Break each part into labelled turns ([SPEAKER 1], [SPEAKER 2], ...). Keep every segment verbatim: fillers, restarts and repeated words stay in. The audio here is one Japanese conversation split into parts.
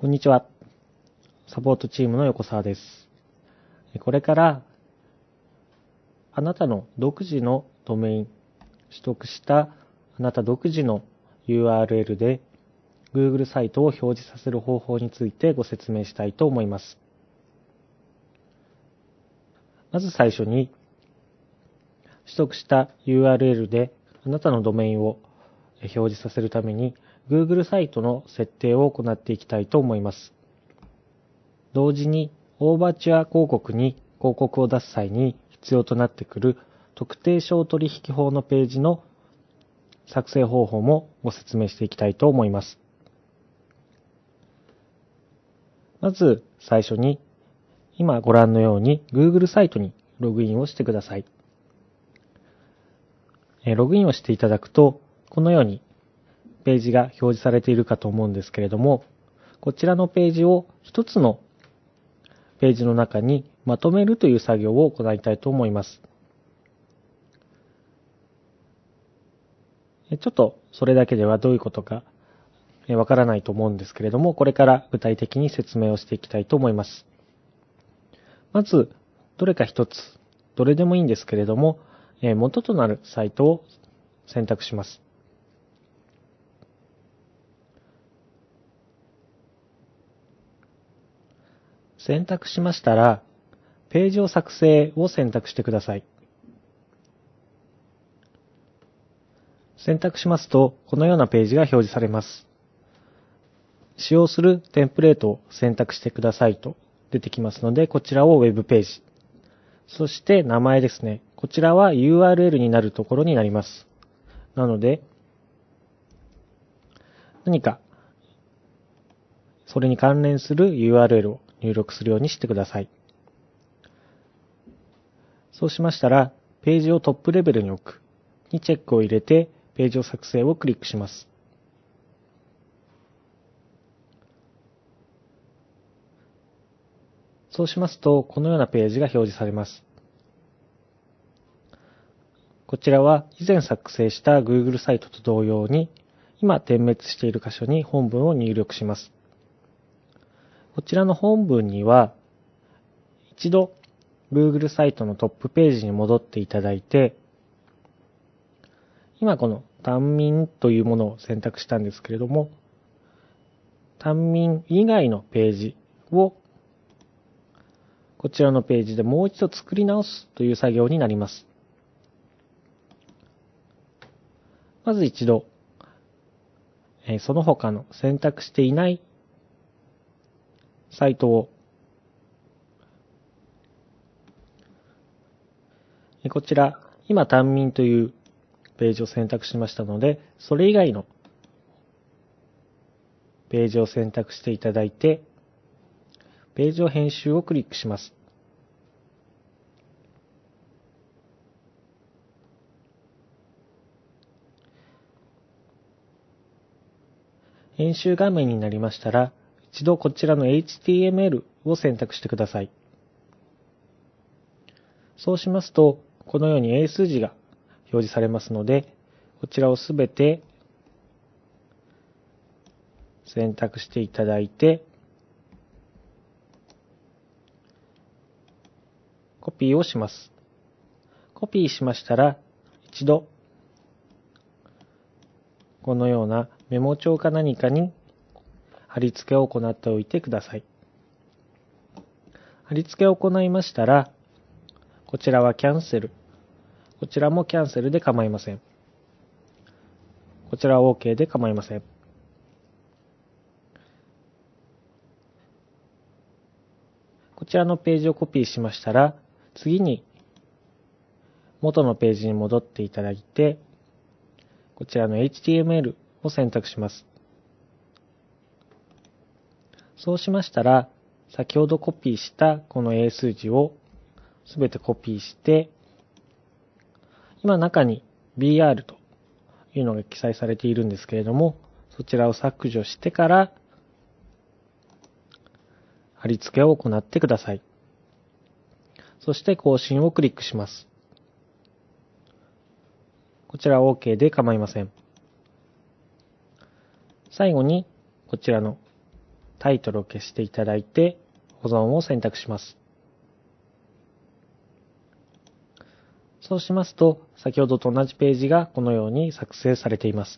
[SPEAKER 1] こんにちは。サポートチームの横澤です。これからあなたの独自のドメイン、取得したあなた独自の ユーアールエル で Google サイトを表示させる方法についてご説明したいと思います。まず最初に、取得した ユーアールエル であなたのドメインを表示させるために Google サイトの設定を行っていきたいと思います。同時にオーバーチュア広告に広告を出す際に必要となってくる特定商取引法のページの作成方法もご説明していきたいと思います。まず最初に今ご覧のように Google サイトにログインをしてください。ログインをしていただくとこのようにページが表示されているかと思うんですけれども、こちらのページを一つのページの中にまとめるという作業を行いたいと思います。ちょっとそれだけではどういうことかわからないと思うんですけれども、これから具体的に説明をしていきたいと思います。まず、どれか一つ、どれでもいいんですけれども、元となるサイトを選択します。選択しましたら、ページを作成を選択してください。選択しますと、このようなページが表示されます。使用するテンプレートを選択してくださいと出てきますので、こちらをウェブページ。そして名前ですね。こちらは ユーアールエル になるところになります。なので、何かそれに関連する ユーアールエル を入力するようにしてください。そうしましたら、ページをトップレベルに置くにチェックを入れて、ページを作成をクリックします。そうしますと、このようなページが表示されます。こちらは以前作成した Google サイトと同様に、今点滅している箇所に本文を入力します。こちらの本文には、一度 Google サイトのトップページに戻っていただいて、今この単民というものを選択したんですけれども、単民以外のページをこちらのページでもう一度作り直すという作業になります。まず一度、その他の選択していないサイトをこちら、今単民というページを選択しましたので、それ以外のページを選択していただいて、ページを編集をクリックします。編集画面になりましたら、一度こちらの エイチティーエムエル を選択してください。そうしますと、このように英数字が表示されますので、こちらをすべて選択していただいて、コピーをします。コピーしましたら、一度、このようなメモ帳か何かに貼り付けを行っておいてください。貼り付けを行いましたら、こちらはキャンセル。こちらもキャンセルで構いません。こちらは OK で構いません。こちらのページをコピーしましたら、次に元のページに戻っていただいて、こちらの エイチティーエムエル を選択します。そうしましたら、先ほどコピーしたこの英数字をすべてコピーして、今中に ビーアール というのが記載されているんですけれども、そちらを削除してから貼り付けを行ってください。そして更新をクリックします。こちらは OK で構いません。最後にこちらのタイトルを消していただいて保存を選択します。そうしますと、先ほどと同じページがこのように作成されています。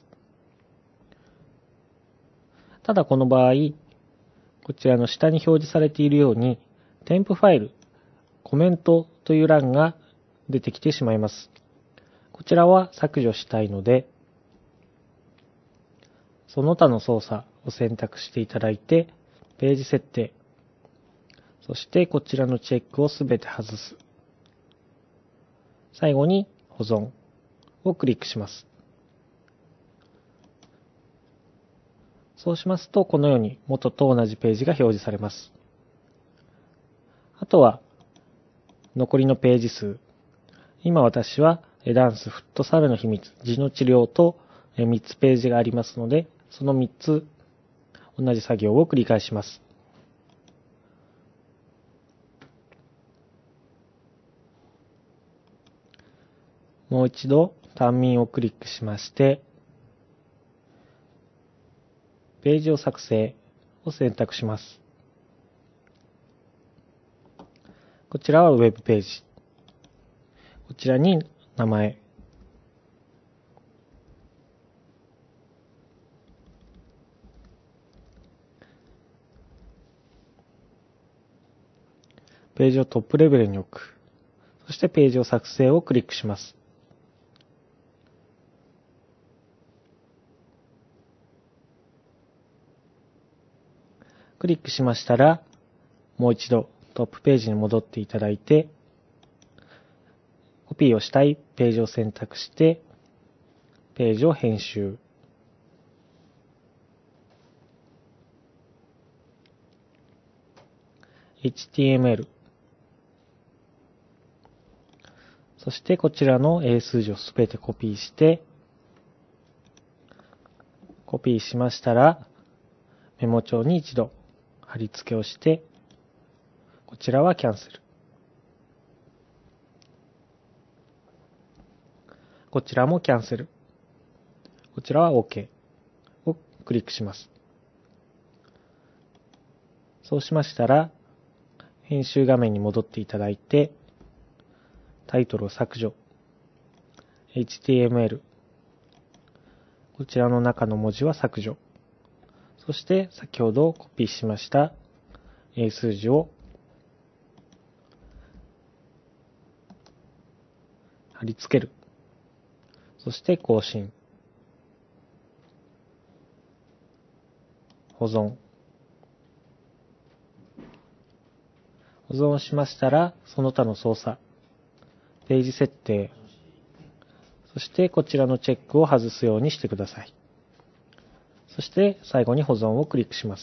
[SPEAKER 1] ただこの場合、こちらの下に表示されているように、添付ファイル、コメントという欄が出てきてしまいます。こちらは削除したいので、その他の操作を選択していただいて、ページ設定、そしてこちらのチェックをすべて外す。最後に保存をクリックします。そうしますと、このように元と同じページが表示されます。あとは、残りのページ数。今私は、ダンス、フットサルの秘密、痔の治療とみっつページがありますので、そのみっつ、同じ作業を繰り返します。もう一度、単民をクリックしまして、ページを作成を選択します。こちらはウェブページ。こちらに名前。ページをトップレベルに置く。そしてページを作成をクリックします。クリックしましたら、もう一度トップページに戻っていただいて、コピーをしたいページを選択して、ページを編集。エイチティーエムエル。そしてこちらの英数字をすべてコピーして、コピーしましたら、メモ帳に一度貼り付けをして、こちらはキャンセル。こちらもキャンセル。こちらは OK をクリックします。そうしましたら、編集画面に戻っていただいて、タイトルを削除。エイチティーエムエル。こちらの中の文字は削除。そして先ほどコピーしました英数字を貼り付ける。そして更新。保存。保存しましたら、その他の操作。ページ設定。そしてこちらのチェックを外すようにしてください。そして最後に保存をクリックします。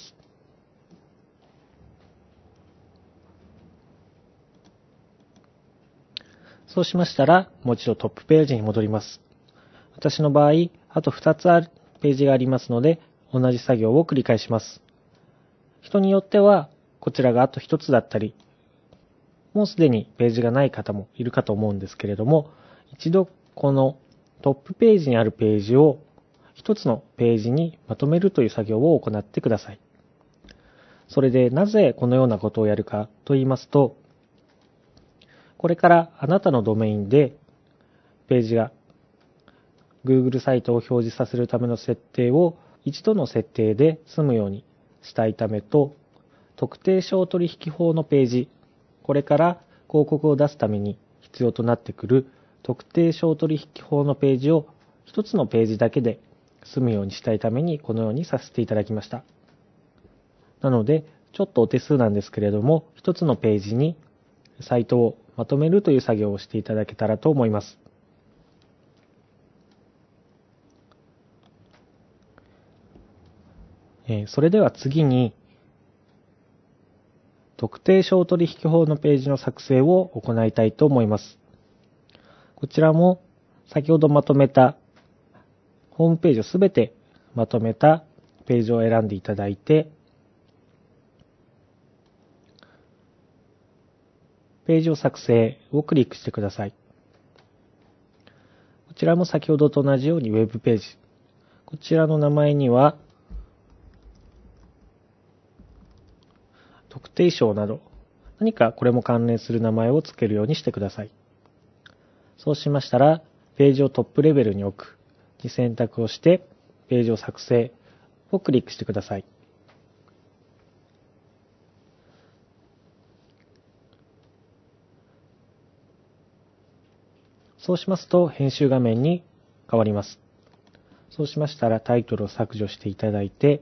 [SPEAKER 1] そうしましたら、もう一度トップページに戻ります。私の場合、あとふたつあるページがありますので、同じ作業を繰り返します。人によっては、こちらがあとひとつだったり、もうすでにページがない方もいるかと思うんですけれども、一度このトップページにあるページを一つのページにまとめるという作業を行ってください。それでなぜこのようなことをやるかと言いますと、これからあなたのドメインでページが Google サイトを表示させるための設定を一度の設定で済むようにしたいためと、特定商取引法のページ、これから広告を出すために必要となってくる特定商取引法のページを一つのページだけで済むようにしたいためにこのようにさせていただきました。なので、ちょっとお手数なんですけれども、一つのページにサイトをまとめるという作業をしていただけたらと思います。それでは次に、特定商取引法のページの作成を行いたいと思います。こちらも先ほどまとめたホームページをすべてまとめたページを選んでいただいて、ページを作成をクリックしてください。こちらも先ほどと同じようにウェブページ。こちらの名前には特定章など、何かこれも関連する名前を付けるようにしてください。そうしましたら、ページをトップレベルに置くに選択をして、ページを作成をクリックしてください。そうしますと、編集画面に変わります。そうしましたら、タイトルを削除していただいて、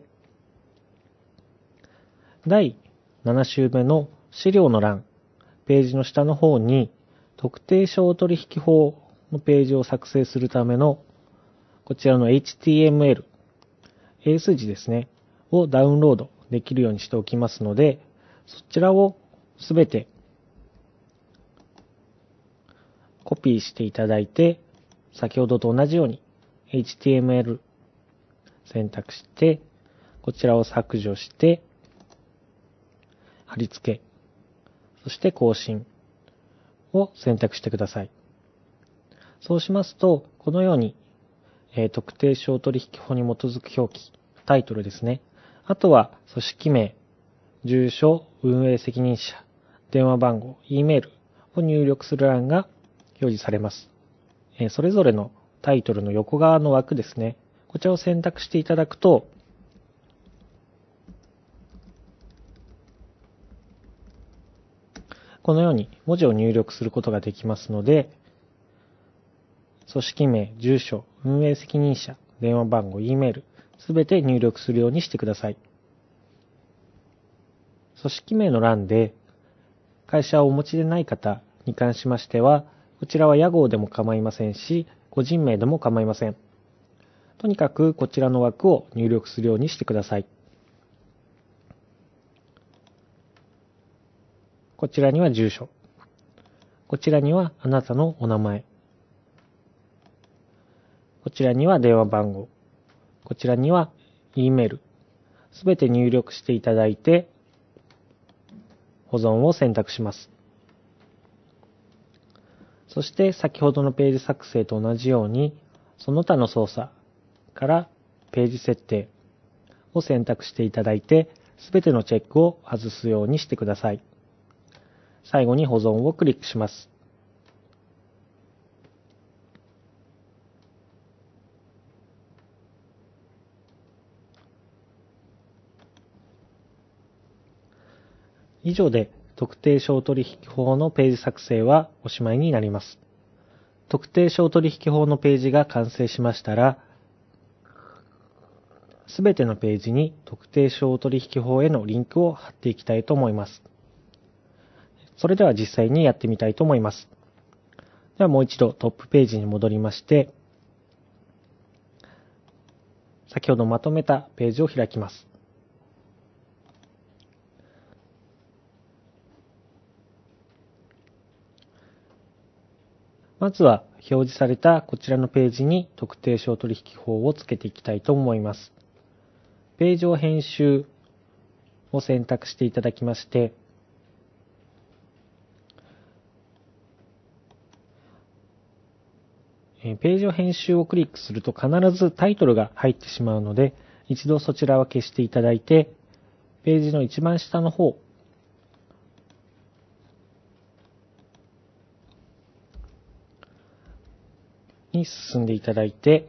[SPEAKER 1] だいなな週目の資料の欄、ページの下の方に、特定商取引法のページを作成するための、こちらの エイチティーエムエル、英数字ですね、をダウンロードできるようにしておきますので、そちらをすべてコピーしていただいて、先ほどと同じように エイチティーエムエル 選択して、こちらを削除して、貼り付け、そして更新を選択してください。そうしますと、このように、えー、特定商取引法に基づく表記、タイトルですね。あとは、組織名、住所、運営責任者、電話番号、E メールを入力する欄が表示されます。えー、それぞれのタイトルの横側の枠ですね。こちらを選択していただくと、このように文字を入力することができますので、組織名、住所、運営責任者、電話番号、E メール、すべて入力するようにしてください。組織名の欄で、会社をお持ちでない方に関しましては、こちらは屋号でも構いませんし、個人名でも構いません。とにかくこちらの枠を入力するようにしてください。こちらには住所。こちらにはあなたのお名前。こちらには電話番号。こちらには E メール。すべて入力していただいて、保存を選択します。そして先ほどのページ作成と同じように、その他の操作からページ設定を選択していただいて、すべてのチェックを外すようにしてください。最後に保存をクリックします。以上で特定商取引法のページ作成はおしまいになります。特定商取引法のページが完成しましたら、すべてのページに特定商取引法へのリンクを貼っていきたいと思います。それでは実際にやってみたいと思います。ではもう一度トップページに戻りまして、先ほどまとめたページを開きます。まずは表示されたこちらのページに特定商取引法をつけていきたいと思います。ページを編集を選択していただきまして、ページを編集をクリックすると必ずタイトルが入ってしまうので、一度そちらは消していただいて、ページの一番下の方に進んでいただいて、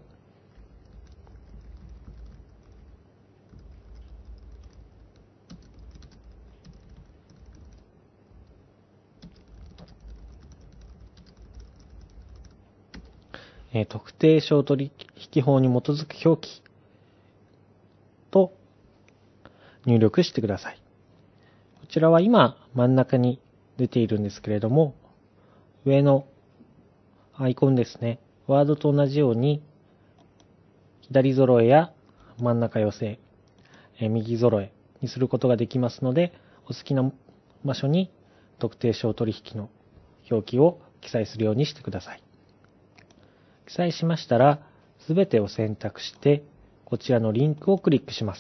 [SPEAKER 1] えー、特定商取引法に基づく表記と入力してください。こちらは今真ん中に出ているんですけれども、上のアイコンですね、ワードと同じように左揃えや真ん中寄せ、えー、右揃えにすることができますので、お好きな場所に特定商取引の表記を記載するようにしてください。記載しましたら、すべてを選択して、こちらのリンクをクリックします。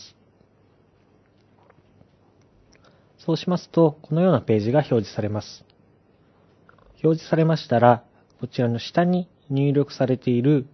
[SPEAKER 1] そうしますと、このようなページが表示されます。表示されましたら、こちらの下に入力されている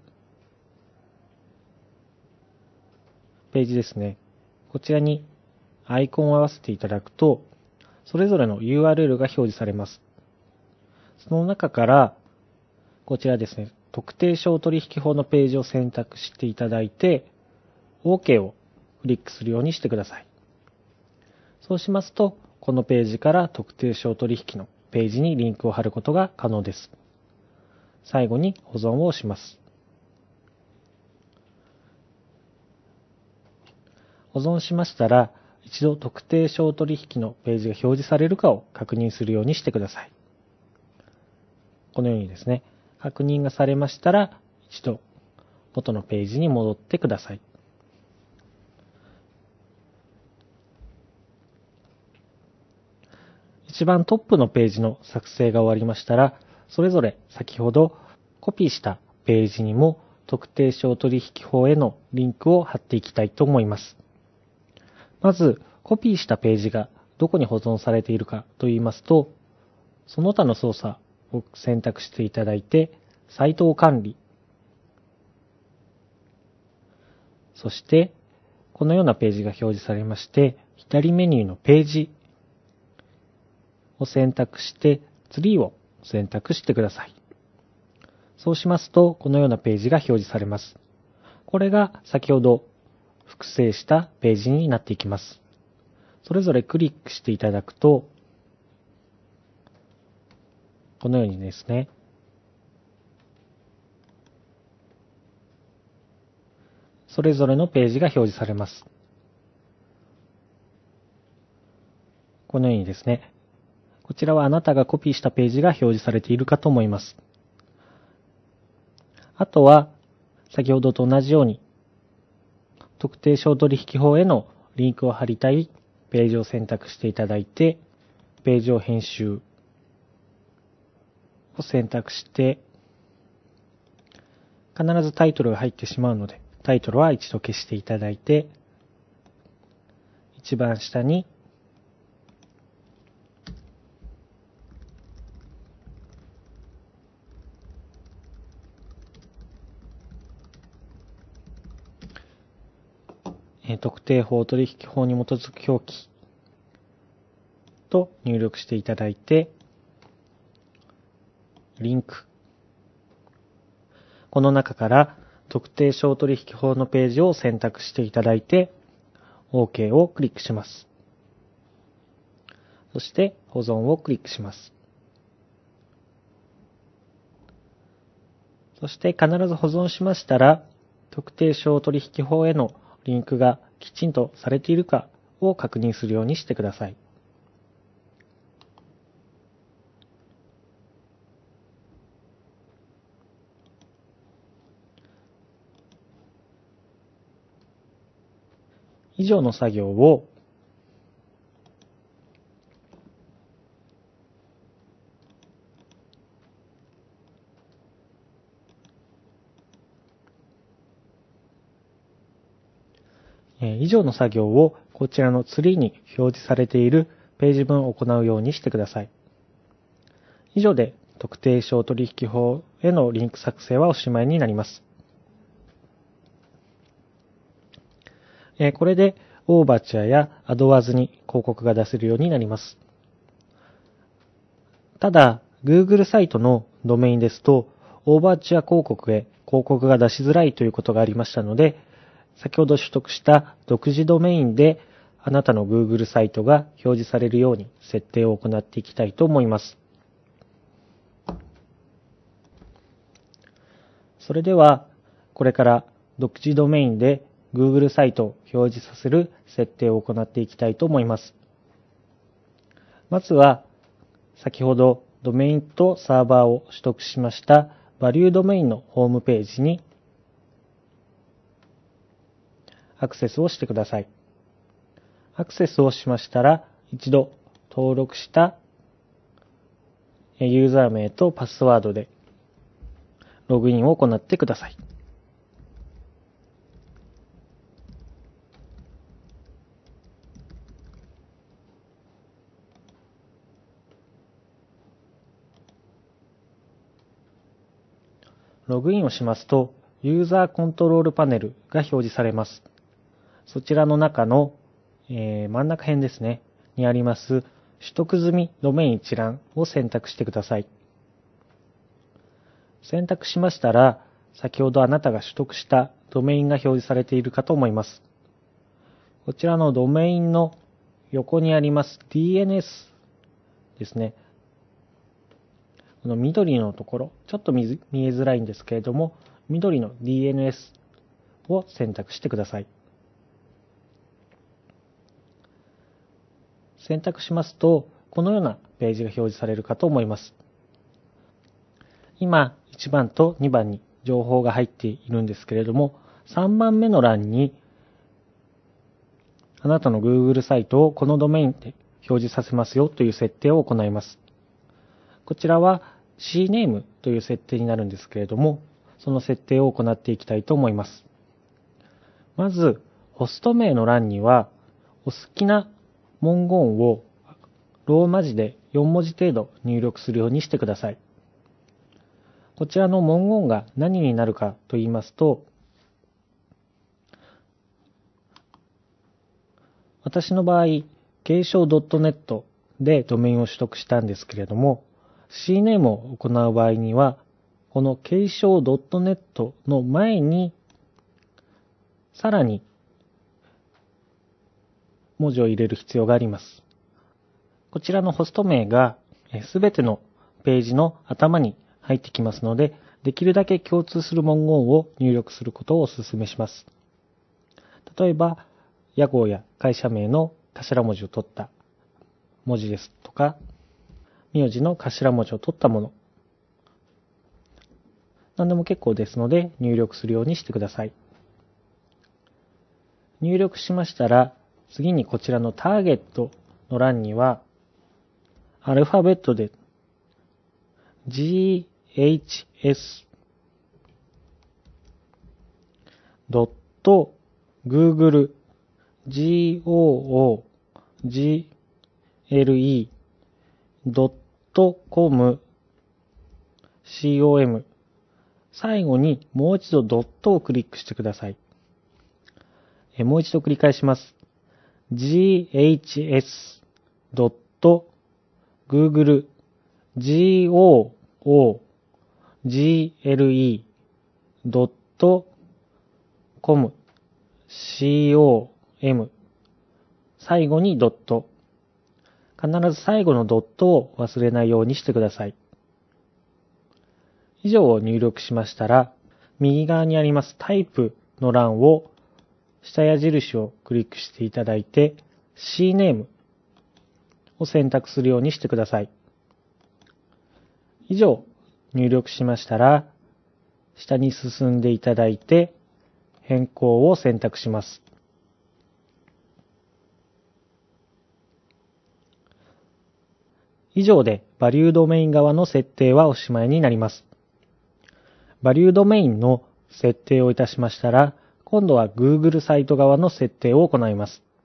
[SPEAKER 1] ページですね。こちらにアイコンを合わせていただくと、 それぞれの ユーアールエル が表示されます。その中から、こちらですね、特定商取引法のページを選択していただいて、OK をクリックするようにしてください。そうしますと、このページから特定商取引のページにリンクを貼ることが可能です。最後に保存をします。保存しましたら、一度特定商取引のページが表示されるかを確認するようにしてください。このようにですね、確認がされましたら、一度元のページに戻ってください。一番トップのページの作成が終わりましたら、それぞれ先ほどコピーしたページにも特定商取引法へのリンクを貼っていきたいと思います。まず、コピーしたページがどこに保存されているかと言いますと、その他の操作を選択していただいて、サイトを管理。そして、このようなページが表示されまして、左メニューのページを選択して、ツリーを選択してください。そうしますと、このようなページが表示されます。これが先ほど複製したページになっていきます。それぞれクリックしていただくと、このようにですね、それぞれのページが表示されます。このようにですね、こちらはあなたがコピーしたページが表示されているかと思います。あとは、先ほどと同じように、特定商取引法へのリンクを貼りたいページを選択していただいて、ページを編集を選択して、必ずタイトルが入ってしまうので、タイトルは一度消していただいて、一番下に、特定法取引法に基づく表記と入力していただいて、リンク。この中から特定商取引法のページを選択していただいて、OK をクリックします。そして保存をクリックします。そして必ず保存しましたら、特定商取引法へのリンクがきちんとされているかを確認するようにしてください。以上の作業を以上の作業をこちらのツリーに表示されているページ分を行うようにしてください。以上で特定商取引法へのリンク作成はおしまいになります。これでオーバーチャーやアドワーズに広告が出せるようになります。ただ、Google サイトのドメインですと、オーバーチャー広告へ広告が出しづらいということがありましたので、先ほど取得した独自ドメインであなたの Google サイトが表示されるように設定を行っていきたいと思います。それでは、これから独自ドメインで Google サイトを表示させる設定を行っていきたいと思います。まずは、先ほどドメインとサーバーを取得しましたバリュードメインのホームページにアクセスをしてください。アクセスをしましたら、一度登録したユーザー名とパスワードでログインを行ってください。ログインをしますと、ユーザーコントロールパネルが表示されます。そちらの中の、えー、真ん中辺ですね、にあります取得済みドメイン一覧を選択してください。選択しましたら、先ほどあなたが取得したドメインが表示されているかと思います。こちらのドメインの横にあります ディーエヌエス ですね。この緑のところ、ちょっと見えづらいんですけれども、緑の ディーエヌエス を選択してください。選択しますと、このようなページが表示されるかと思います。今、いちばんとにばんに情報が入っているんですけれども、さんばんめの欄に、あなたの Google サイトをこのドメインで表示させますよという設定を行います。こちらは シーネーム という設定になるんですけれども、その設定を行っていきたいと思います。まず、ホスト名の欄には、お好きな文言をローマ字でよんもじ程度入力するようにしてください。こちらの文言が何になるかと言いますと、私の場合、継承 ドットネット でドメインを取得したんですけれども、シーネームを行う場合には、この継承 ドットネット の前に、さらに文字を入れる必要があります。こちらのホスト名がすべてのページの頭に入ってきますので、できるだけ共通する文言を入力することをお勧めします。例えば、屋号や会社名の頭文字を取った文字ですとか、名字の頭文字を取ったもの。何でも結構ですので入力するようにしてください。入力しましたら、次にこちらのターゲットの欄には、アルファベットで ジーエイチエス ドット グーグル ジーオージーエルイー ドットコム コム 最後にもう一度ドットをクリックしてください。えもう一度繰り返します。ジーエイチエス ドット グーグル ジーオージーエルイー ドットコム コム 最後にドット。必ず最後のドットを忘れないようにしてください。以上を入力しましたら、右側にありますタイプの欄を下矢印をクリックしていただいて シーネーム を選択するようにしてください。以上入力しましたら、下に進んでいただいて変更を選択します。以上でバリュードメイン側の設定はおしまいになります。バリュードメインの設定をいたしましたら、今度は Google サイト側の設定を行います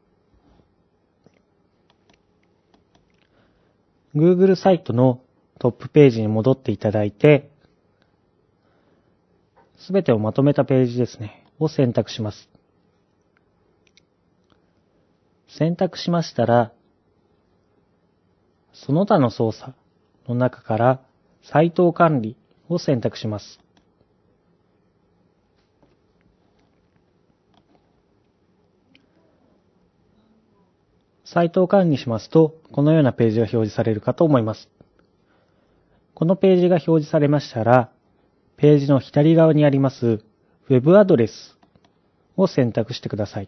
[SPEAKER 1] 。Google サイトのトップページに戻っていただいて、すべてをまとめたページですね、を選択します。選択しましたら、その他の操作の中からサイト管理を選択します。サイトを管理しますと、このようなページが表示されるかと思います。このページが表示されましたら、ページの左側にありますウェブアドレスを選択してください。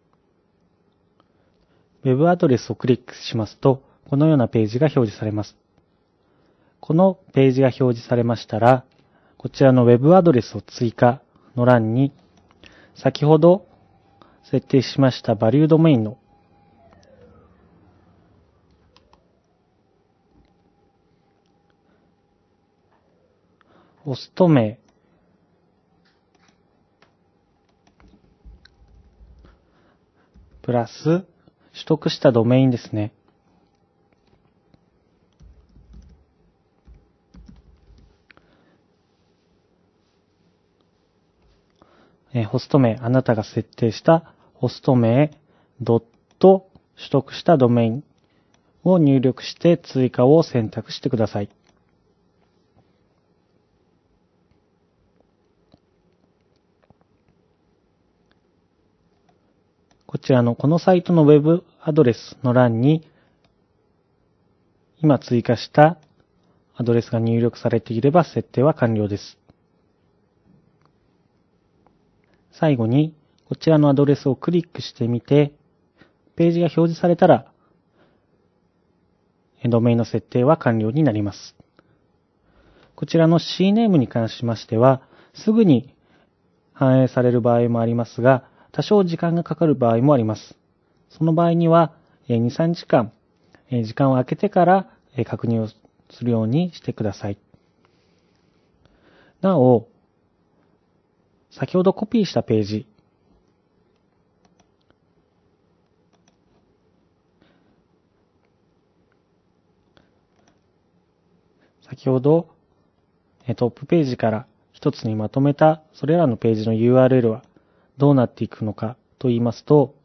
[SPEAKER 1] ウェブアドレスをクリックしますと、このようなページが表示されます。このページが表示されましたら、こちらのウェブアドレスを追加の欄に、先ほど設定しましたバリュードメインのホスト名、プラス取得したドメインですね。えー、ホスト名、あなたが設定したホスト名、ドット取得したドメインを入力して追加を選択してください。こちらのこのサイトのウェブアドレスの欄に今追加したアドレスが入力されていれば設定は完了です。最後にこちらのアドレスをクリックしてみてページが表示されたらドメインの設定は完了になります。こちらの C ネームに関しましてはすぐに反映される場合もありますが多少時間がかかる場合もあります。その場合にはに、さんじかん時間を空けてから確認をするようにしてください。なお、先ほどコピーしたページ、先ほどトップページから一つにまとめたそれらのページの ユーアールエル はどうなっていくのかと言いますと、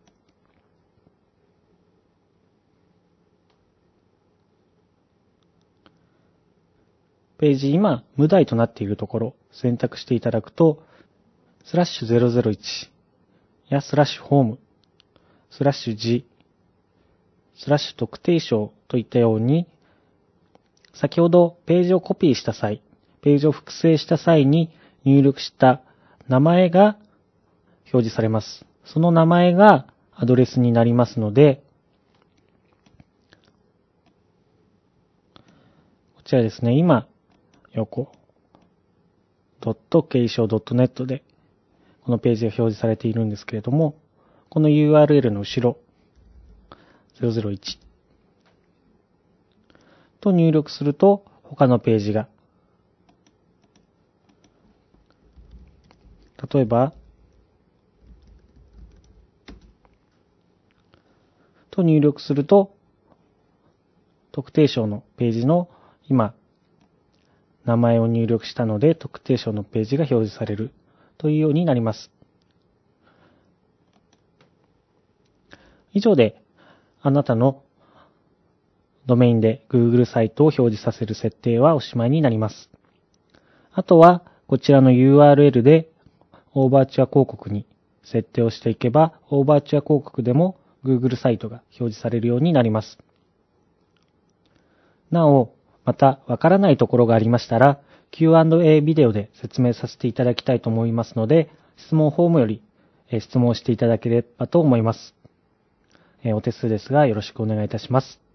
[SPEAKER 1] ページ今無題となっているところを選択していただくと、スラッシュゼロゼロいちやスラッシュホーム、スラッシュ字、スラッシュ特定章といったように、先ほどページをコピーした際、ページを複製した際に入力した名前が表示されます。その名前がアドレスになりますので、こちらですね、今、横、ドット継承 .net でこのページが表示されているんですけれども、この ユーアールエル の後ろ、ゼロゼロいちと入力すると他のページが、例えば、と入力すると、特定章のページの今、名前を入力したので、特定章のページが表示されるというようになります。以上で、あなたのドメインで Google サイトを表示させる設定はおしまいになります。あとは、こちらの ユーアールエル でオーバーチュア広告に設定をしていけば、オーバーチュア広告でもGoogle サイトが表示されるようになります。なお、またわからないところがありましたら、キューアンドエー ビデオで説明させていただきたいと思いますので、質問フォームより質問していただければと思います。お手数ですがよろしくお願いいたします。